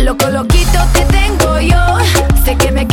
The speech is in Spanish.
Loco, loquito te tengo yo. Sé que me